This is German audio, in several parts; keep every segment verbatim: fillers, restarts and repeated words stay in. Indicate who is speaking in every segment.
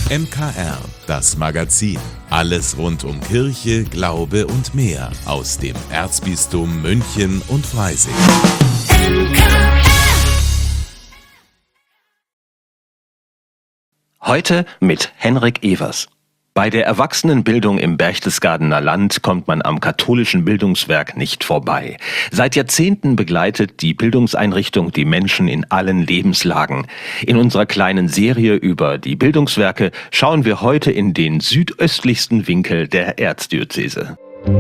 Speaker 1: M K R, das Magazin. Alles rund um Kirche, Glaube und mehr aus dem Erzbistum München und Freising.
Speaker 2: Heute mit Henrik Evers. Bei der Erwachsenenbildung im Berchtesgadener Land kommt man am katholischen Bildungswerk nicht vorbei. Seit Jahrzehnten begleitet die Bildungseinrichtung die Menschen in allen Lebenslagen. In unserer kleinen Serie über die Bildungswerke schauen wir heute in den südöstlichsten Winkel der Erzdiözese.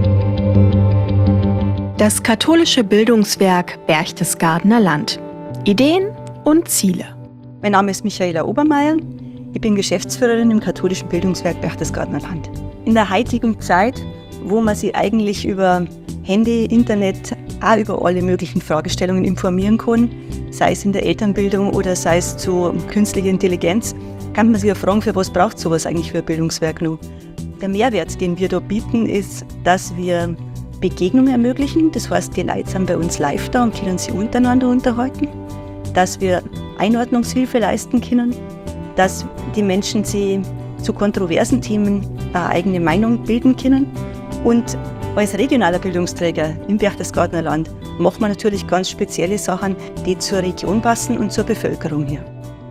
Speaker 3: Das katholische Bildungswerk Berchtesgadener Land. Ideen und Ziele.
Speaker 4: Mein Name ist Michaela Obermeier. Ich bin Geschäftsführerin im katholischen Bildungswerk Berchtesgadener Land. In der heutigen Zeit, wo man sich eigentlich über Handy, Internet, auch über alle möglichen Fragestellungen informieren kann, sei es in der Elternbildung oder sei es zu künstlicher Intelligenz, kann man sich ja fragen, für was braucht sowas eigentlich für ein Bildungswerk noch? Der Mehrwert, den wir da bieten, ist, dass wir Begegnungen ermöglichen. Das heißt, die Leute sind bei uns live da und können sich untereinander unterhalten. Dass wir Einordnungshilfe leisten können. Dass die Menschen sich zu kontroversen Themen eine eigene Meinung bilden können. Und als regionaler Bildungsträger im Berchtesgadener Land macht man natürlich ganz spezielle Sachen, die zur Region passen und zur Bevölkerung hier.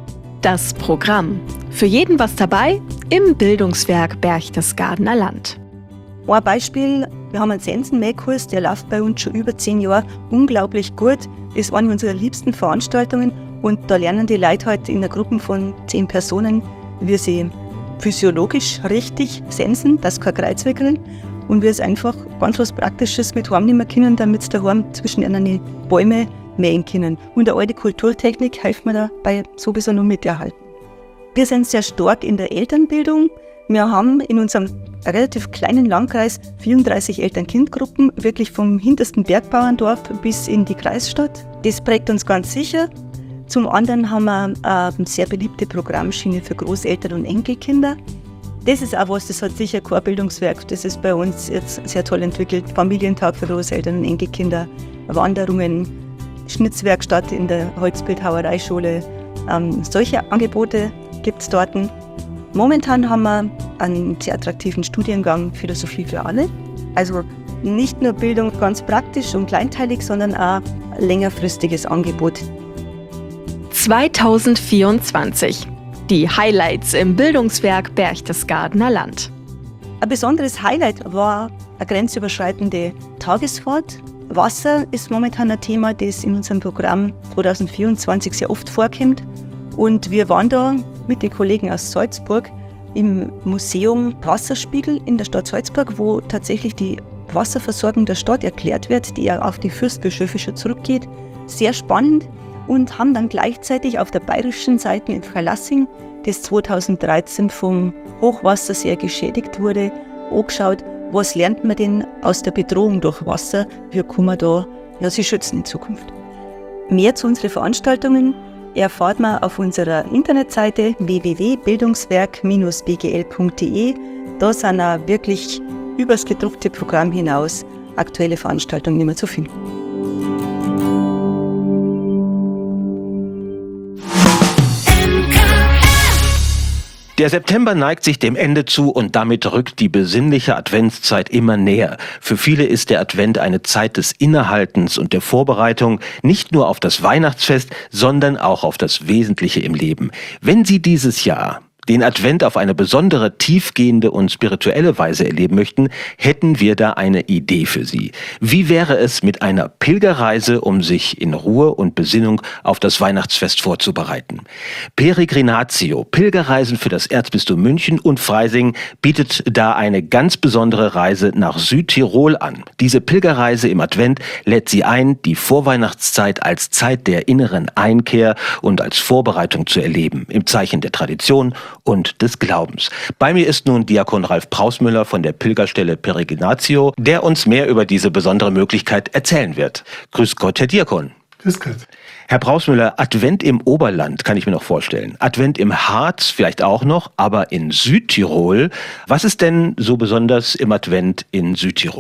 Speaker 3: Das Programm. Für jeden was dabei im Bildungswerk Berchtesgadener Land.
Speaker 4: Ein Beispiel, wir haben einen Sensenmähkurs, der läuft bei uns schon über zehn Jahre unglaublich gut. Das ist eine unserer liebsten Veranstaltungen. Und da lernen die Leute halt in einer Gruppe von zehn Personen, wie sie physiologisch richtig sensen, dass kein Kreuz wickeln und wir es einfach ganz was Praktisches mit heimnehmen können, damit sie daheim zwischen ihren Bäume mähen können. Und eine alte Kulturtechnik hilft mir dabei sowieso noch miterhalten. Wir sind sehr stark in der Elternbildung. Wir haben in unserem relativ kleinen Landkreis vierunddreißig Eltern-Kind-Gruppen, wirklich vom hintersten Bergbauerndorf bis in die Kreisstadt. Das prägt uns ganz sicher. Zum anderen haben wir eine sehr beliebte Programmschiene für Großeltern und Enkelkinder. Das ist auch was, das hat sicher kein Bildungswerk, das ist bei uns jetzt sehr toll entwickelt. Familientag für Großeltern und Enkelkinder, Wanderungen, Schnitzwerkstatt in der Holzbildhauereischule. Ähm, solche Angebote gibt es dort. Momentan haben wir einen sehr attraktiven Studiengang Philosophie für alle. Also nicht nur Bildung ganz praktisch und kleinteilig, sondern auch ein längerfristiges Angebot.
Speaker 3: zweitausendvierundzwanzig. Die Highlights im Bildungswerk Berchtesgadener Land.
Speaker 4: Ein besonderes Highlight war eine grenzüberschreitende Tagesfahrt. Wasser ist momentan ein Thema, das in unserem Programm zweitausendvierundzwanzig sehr oft vorkommt. Und wir waren da mit den Kollegen aus Salzburg im Museum Wasserspiegel in der Stadt Salzburg, wo tatsächlich die Wasserversorgung der Stadt erklärt wird, die ja auf die Fürstbischöfe schon zurückgeht. Sehr spannend. Und haben dann gleichzeitig auf der bayerischen Seite in Freilassing, das zweitausenddreizehn vom Hochwasser sehr geschädigt wurde, angeschaut, was lernt man denn aus der Bedrohung durch Wasser, wie kann man da ja, sich schützen in Zukunft. Mehr zu unseren Veranstaltungen erfahrt man auf unserer Internetseite w w w punkt bildungswerk Bindestrich b g l punkt d e. Da sind auch wirklich übers gedruckte Programm hinaus aktuelle Veranstaltungen immer zu finden.
Speaker 2: Der September neigt sich dem Ende zu und damit rückt die besinnliche Adventszeit immer näher. Für viele ist der Advent eine Zeit des Innehaltens und der Vorbereitung, nicht nur auf das Weihnachtsfest, sondern auch auf das Wesentliche im Leben. Wenn Sie dieses Jahr den Advent auf eine besondere, tiefgehende und spirituelle Weise erleben möchten, hätten wir da eine Idee für Sie. Wie wäre es mit einer Pilgerreise, um sich in Ruhe und Besinnung auf das Weihnachtsfest vorzubereiten? Peregrinatio, Pilgerreisen für das Erzbistum München und Freising, bietet da eine ganz besondere Reise nach Südtirol an. Diese Pilgerreise im Advent lädt Sie ein, die Vorweihnachtszeit als Zeit der inneren Einkehr und als Vorbereitung zu erleben, im Zeichen der Tradition und des Glaubens. Bei mir ist nun Diakon Ralf Prausmüller von der Pilgerstelle Peregrinatio, der uns mehr über diese besondere Möglichkeit erzählen wird. Grüß Gott, Herr Diakon.
Speaker 5: Grüß Gott.
Speaker 2: Herr Prausmüller, Advent im Oberland kann ich mir noch vorstellen. Advent im Harz vielleicht auch noch, aber in Südtirol. Was ist denn so besonders im Advent in Südtirol?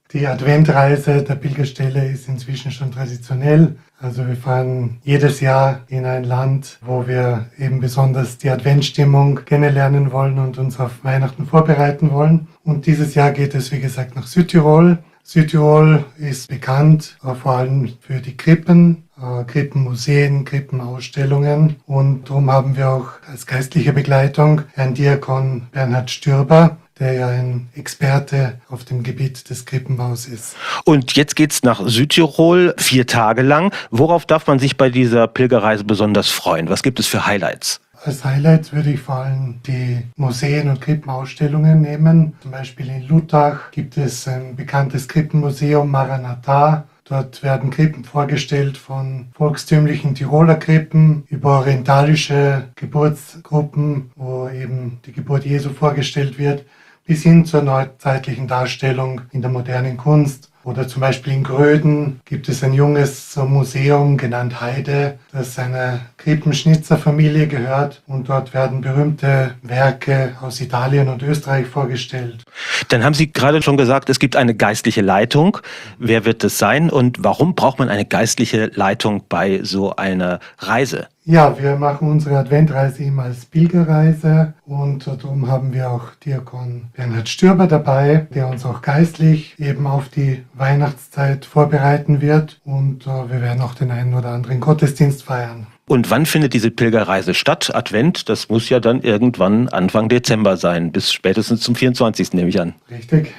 Speaker 5: Die Adventreise der Pilgerstelle ist inzwischen schon traditionell. Also wir fahren jedes Jahr in ein Land, wo wir eben besonders die Adventsstimmung kennenlernen wollen und uns auf Weihnachten vorbereiten wollen. Und dieses Jahr geht es, wie gesagt, nach Südtirol. Südtirol ist bekannt, äh, vor allem für die Krippen, äh, Krippenmuseen, Krippenausstellungen. Und darum haben wir auch als geistliche Begleitung Herrn Diakon Bernhard Stürber, der ja ein Experte auf dem Gebiet des Krippenbaus ist.
Speaker 2: Und jetzt geht's nach Südtirol, vier Tage lang. Worauf darf man sich bei dieser Pilgerreise besonders freuen? Was gibt es für Highlights?
Speaker 5: Als Highlight würde ich vor allem die Museen und Krippenausstellungen nehmen. Zum Beispiel in Lutach gibt es ein bekanntes Krippenmuseum Maranatha. Dort werden Krippen vorgestellt, von volkstümlichen Tiroler Krippen über orientalische Geburtsgruppen, wo eben die Geburt Jesu vorgestellt wird, bis hin zur neuzeitlichen Darstellung in der modernen Kunst. Oder zum Beispiel in Gröden gibt es ein junges Museum, genannt Heide, das einer Krippenschnitzerfamilie gehört. Und dort werden berühmte Werke aus Italien und Österreich vorgestellt.
Speaker 2: Dann haben Sie gerade schon gesagt, es gibt eine geistliche Leitung. Wer wird das sein und warum braucht man eine geistliche Leitung bei so einer Reise?
Speaker 5: Ja, wir machen unsere Adventreise immer als Pilgerreise und darum haben wir auch Diakon Bernhard Stürber dabei, der uns auch geistlich eben auf die Weihnachtszeit vorbereiten wird und äh, wir werden auch den einen oder anderen Gottesdienst feiern.
Speaker 2: Und wann findet diese Pilgerreise statt? Advent, das muss ja dann irgendwann Anfang Dezember sein, bis spätestens zum vierundzwanzigsten nehme ich an.
Speaker 5: Richtig.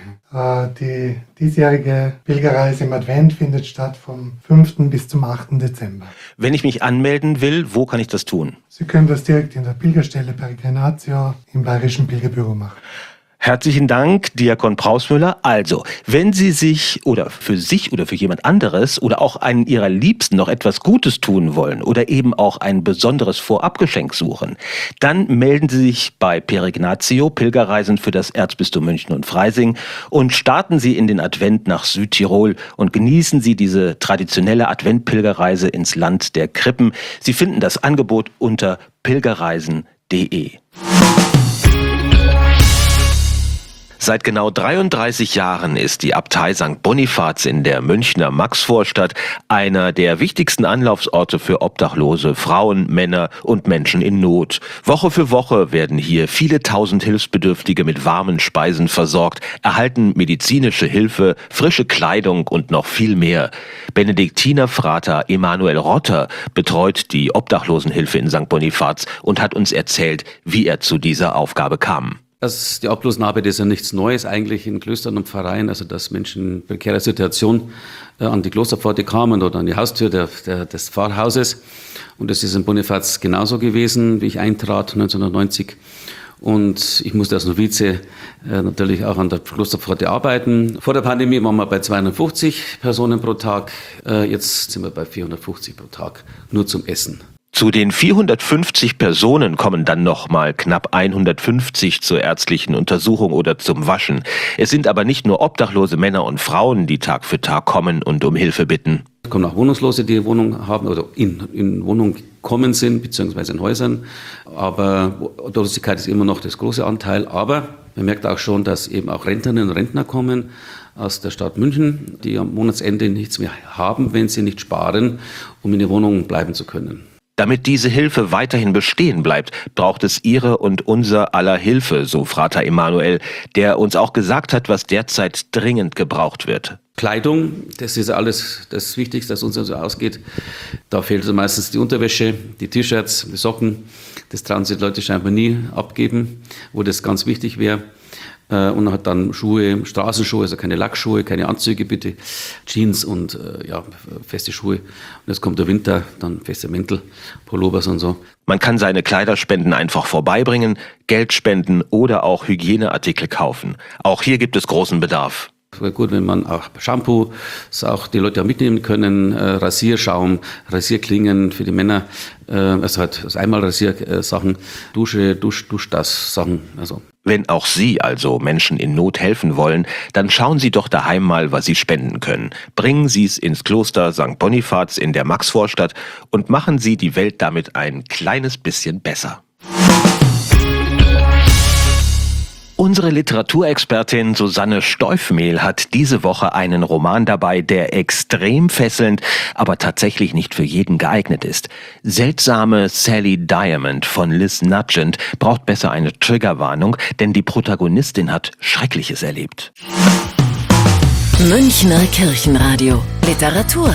Speaker 5: Die diesjährige Pilgerreise im Advent findet statt vom fünften bis zum achten Dezember.
Speaker 2: Wenn ich mich anmelden will, wo kann ich das tun?
Speaker 5: Sie können das direkt in der Pilgerstelle Peregrinatio im Bayerischen Pilgerbüro machen.
Speaker 2: Herzlichen Dank, Diakon Prausmüller. Also, wenn Sie sich oder für sich oder für jemand anderes oder auch einen Ihrer Liebsten noch etwas Gutes tun wollen oder eben auch ein besonderes Vorabgeschenk suchen, dann melden Sie sich bei Peregrinatio, Pilgerreisen für das Erzbistum München und Freising, und starten Sie in den Advent nach Südtirol und genießen Sie diese traditionelle Adventpilgerreise ins Land der Krippen. Sie finden das Angebot unter pilgerreisen punkt de. Seit genau dreiunddreißig Jahren ist die Abtei Sankt Bonifaz in der Münchner Maxvorstadt einer der wichtigsten Anlaufsorte für Obdachlose, Frauen, Männer und Menschen in Not. Woche für Woche werden hier viele tausend Hilfsbedürftige mit warmen Speisen versorgt, erhalten medizinische Hilfe, frische Kleidung und noch viel mehr. Benediktinerfrater Emanuel Rotter betreut die Obdachlosenhilfe in Sankt Bonifaz und hat uns erzählt, wie er zu dieser Aufgabe kam.
Speaker 6: Das, die Obdachlosenarbeit ist ja nichts Neues eigentlich in Klöstern und Pfarreien, also dass Menschen in prekärer Situation äh, an die Klosterpforte kamen oder an die Haustür der, der, des Pfarrhauses. Und das ist in Bonifaz genauso gewesen, wie ich eintrat neunzehnhundertneunzig. Und ich musste als Novize äh, natürlich auch an der Klosterpforte arbeiten. Vor der Pandemie waren wir bei zweihundertfünfzig Personen pro Tag, äh, jetzt sind wir bei vierhundertfünfzig pro Tag, nur zum Essen.
Speaker 2: Zu den vierhundertfünfzig Personen kommen dann nochmal knapp hundertfünfzig zur ärztlichen Untersuchung oder zum Waschen. Es sind aber nicht nur obdachlose Männer und Frauen, die Tag für Tag kommen und um Hilfe bitten.
Speaker 6: Es kommen auch Wohnungslose, die Wohnung haben oder in, in Wohnung gekommen sind, beziehungsweise in Häusern. Aber Obdachlosigkeit ist immer noch das große Anteil. Aber man merkt auch schon, dass eben auch Rentnerinnen und Rentner kommen aus der Stadt München, die am Monatsende nichts mehr haben, wenn sie nicht sparen, um in der Wohnung bleiben zu können.
Speaker 2: Damit diese Hilfe weiterhin bestehen bleibt, braucht es Ihre und unser aller Hilfe, so Frater Emanuel, der uns auch gesagt hat, was derzeit dringend gebraucht wird.
Speaker 6: Kleidung, das ist alles das Wichtigste, das uns also ausgeht. Da fehlt also meistens die Unterwäsche, die T-Shirts, die Socken. Das trauen sich die Leute scheinbar nie abgeben, wo das ganz wichtig wäre. Und hat dann Schuhe, Straßenschuhe, also keine Lackschuhe, keine Anzüge bitte, Jeans und äh, ja, feste Schuhe. Und jetzt kommt der Winter, dann feste Mäntel, Pullovers und so.
Speaker 2: Man kann seine Kleiderspenden einfach vorbeibringen, Geld spenden oder auch Hygieneartikel kaufen. Auch hier gibt es großen Bedarf.
Speaker 6: Wäre gut, wenn man auch Shampoo, auch die Leute auch mitnehmen können, äh, Rasierschaum, Rasierklingen für die Männer, äh, also halt also einmal Rasiersachen, Dusche, Dusch, Duschdas-Sachen, also.
Speaker 2: Wenn auch Sie also Menschen in Not helfen wollen, dann schauen Sie doch daheim mal, was Sie spenden können. Bringen Sie es ins Kloster Sankt Bonifaz in der Maxvorstadt und machen Sie die Welt damit ein kleines bisschen besser. Unsere Literaturexpertin Susanne Steufmehl hat diese Woche einen Roman dabei, der extrem fesselnd, aber tatsächlich nicht für jeden geeignet ist. Seltsame Sally Diamond von Liz Nugent braucht besser eine Triggerwarnung, denn die Protagonistin hat Schreckliches erlebt.
Speaker 7: Münchner Kirchenradio. Literatur.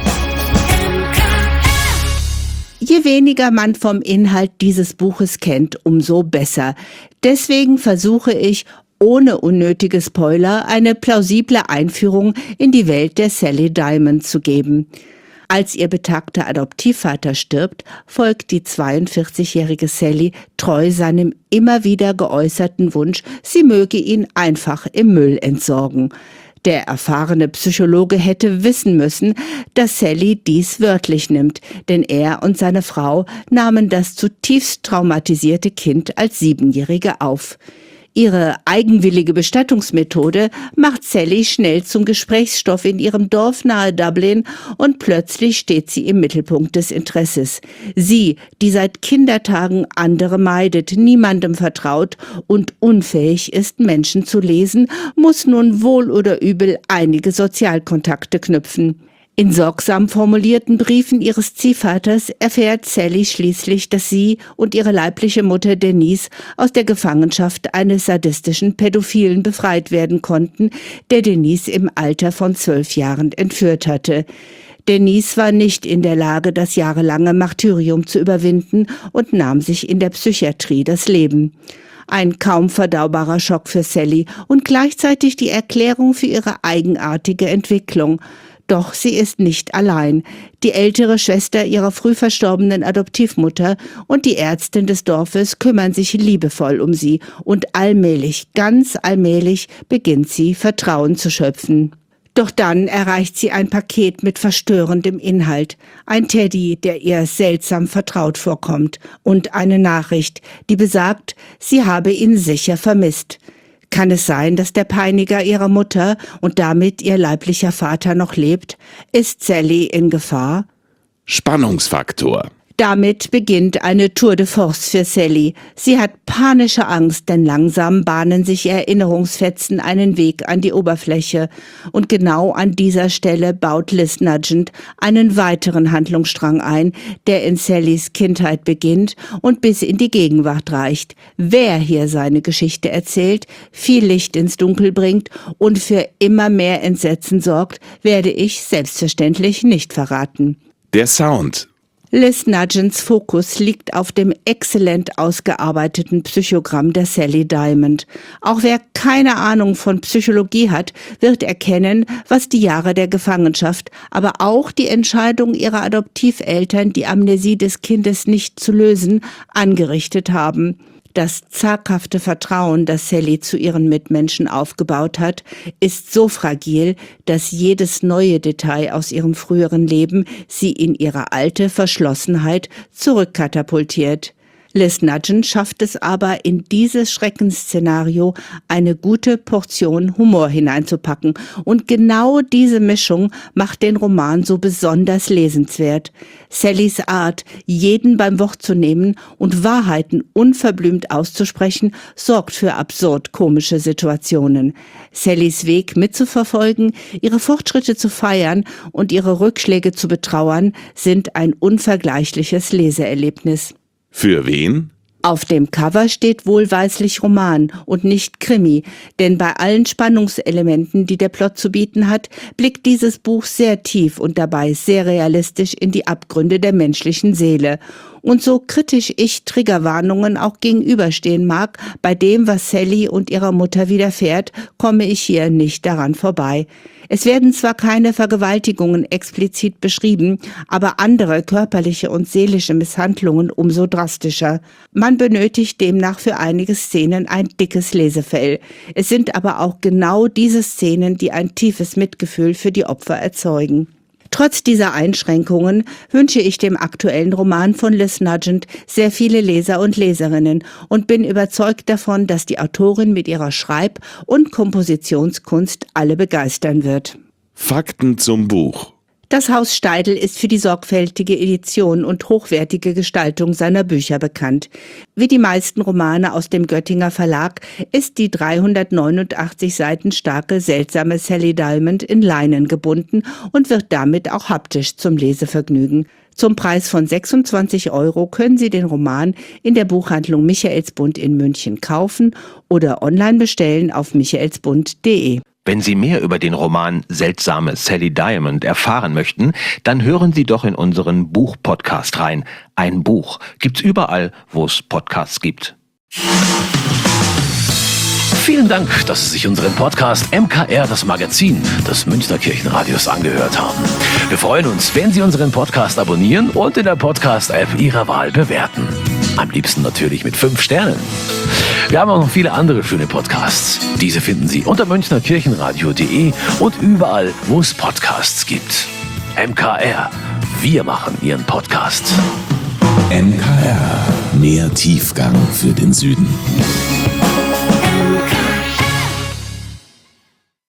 Speaker 8: Je weniger man vom Inhalt dieses Buches kennt, umso besser. Deswegen versuche ich, ohne unnötige Spoiler, eine plausible Einführung in die Welt der Sally Diamond zu geben. Als ihr betagter Adoptivvater stirbt, folgt die zweiundvierzigjährige Sally treu seinem immer wieder geäußerten Wunsch, sie möge ihn einfach im Müll entsorgen. Der erfahrene Psychologe hätte wissen müssen, dass Sally dies wörtlich nimmt, denn er und seine Frau nahmen das zutiefst traumatisierte Kind als Siebenjährige auf. Ihre eigenwillige Bestattungsmethode macht Sally schnell zum Gesprächsstoff in ihrem Dorf nahe Dublin und plötzlich steht sie im Mittelpunkt des Interesses. Sie, die seit Kindertagen andere meidet, niemandem vertraut und unfähig ist, Menschen zu lesen, muss nun wohl oder übel einige Sozialkontakte knüpfen. In sorgsam formulierten Briefen ihres Ziehvaters erfährt Sally schließlich, dass sie und ihre leibliche Mutter Denise aus der Gefangenschaft eines sadistischen Pädophilen befreit werden konnten, der Denise im Alter von zwölf Jahren entführt hatte. Denise war nicht in der Lage, das jahrelange Martyrium zu überwinden und nahm sich in der Psychiatrie das Leben. Ein kaum verdaubarer Schock für Sally und gleichzeitig die Erklärung für ihre eigenartige Entwicklung. Doch sie ist nicht allein. Die ältere Schwester ihrer früh verstorbenen Adoptivmutter und die Ärztin des Dorfes kümmern sich liebevoll um sie und allmählich, ganz allmählich beginnt sie Vertrauen zu schöpfen. Doch dann erreicht sie ein Paket mit verstörendem Inhalt. Ein Teddy, der ihr seltsam vertraut vorkommt und eine Nachricht, die besagt, sie habe ihn sicher vermisst. Kann es sein, dass der Peiniger ihrer Mutter und damit ihr leiblicher Vater noch lebt? Ist Sally in Gefahr?
Speaker 1: Spannungsfaktor.
Speaker 8: Damit beginnt eine Tour de Force für Sally. Sie hat panische Angst, denn langsam bahnen sich Erinnerungsfetzen einen Weg an die Oberfläche. Und genau an dieser Stelle baut Liz Nugent einen weiteren Handlungsstrang ein, der in Sallys Kindheit beginnt und bis in die Gegenwart reicht. Wer hier seine Geschichte erzählt, viel Licht ins Dunkel bringt und für immer mehr Entsetzen sorgt, werde ich selbstverständlich nicht verraten.
Speaker 1: Der Sound.
Speaker 8: Liz Nugents Fokus liegt auf dem exzellent ausgearbeiteten Psychogramm der Sally Diamond. Auch wer keine Ahnung von Psychologie hat, wird erkennen, was die Jahre der Gefangenschaft, aber auch die Entscheidung ihrer Adoptiveltern, die Amnesie des Kindes nicht zu lösen, angerichtet haben. Das zaghafte Vertrauen, das Sally zu ihren Mitmenschen aufgebaut hat, ist so fragil, dass jedes neue Detail aus ihrem früheren Leben sie in ihre alte Verschlossenheit zurückkatapultiert. Liz Nugent schafft es aber, in dieses Schreckensszenario eine gute Portion Humor hineinzupacken. Und genau diese Mischung macht den Roman so besonders lesenswert. Sallys Art, jeden beim Wort zu nehmen und Wahrheiten unverblümt auszusprechen, sorgt für absurd komische Situationen. Sallys Weg mitzuverfolgen, ihre Fortschritte zu feiern und ihre Rückschläge zu betrauern, sind ein unvergleichliches Leseerlebnis.
Speaker 1: Für wen?
Speaker 8: Auf dem Cover steht wohlweislich Roman und nicht Krimi, denn bei allen Spannungselementen, die der Plot zu bieten hat, blickt dieses Buch sehr tief und dabei sehr realistisch in die Abgründe der menschlichen Seele. Und so kritisch ich Triggerwarnungen auch gegenüberstehen mag, bei dem, was Sally und ihrer Mutter widerfährt, komme ich hier nicht daran vorbei. Es werden zwar keine Vergewaltigungen explizit beschrieben, aber andere körperliche und seelische Misshandlungen umso drastischer. Man benötigt demnach für einige Szenen ein dickes Lesefell. Es sind aber auch genau diese Szenen, die ein tiefes Mitgefühl für die Opfer erzeugen. Trotz dieser Einschränkungen wünsche ich dem aktuellen Roman von Liz Nugent sehr viele Leser und Leserinnen und bin überzeugt davon, dass die Autorin mit ihrer Schreib- und Kompositionskunst alle begeistern wird.
Speaker 1: Fakten zum Buch.
Speaker 8: Das Haus Steidl ist für die sorgfältige Edition und hochwertige Gestaltung seiner Bücher bekannt. Wie die meisten Romane aus dem Göttinger Verlag ist die dreihundertneunundachtzig Seiten starke, seltsame Sally Diamond in Leinen gebunden und wird damit auch haptisch zum Lesevergnügen. Zum Preis von sechsundzwanzig Euro können Sie den Roman in der Buchhandlung Michaelsbund in München kaufen oder online bestellen auf michaelsbund punkt de.
Speaker 2: Wenn Sie mehr über den Roman Seltsame Sally Diamond erfahren möchten, dann hören Sie doch in unseren Buch-Podcast rein. Ein Buch gibt's überall, wo es Podcasts gibt.
Speaker 9: Vielen Dank, dass Sie sich unseren Podcast M K R, das Magazin des Münchner Kirchenradios, angehört haben. Wir freuen uns, wenn Sie unseren Podcast abonnieren und in der Podcast-App Ihrer Wahl bewerten. Am liebsten natürlich mit fünf Sternen. Wir haben auch noch viele andere schöne Podcasts. Diese finden Sie unter münchner kirchenradio punkt de und überall, wo es Podcasts gibt. M K R, wir machen Ihren Podcast.
Speaker 1: M K R, mehr Tiefgang für den Süden.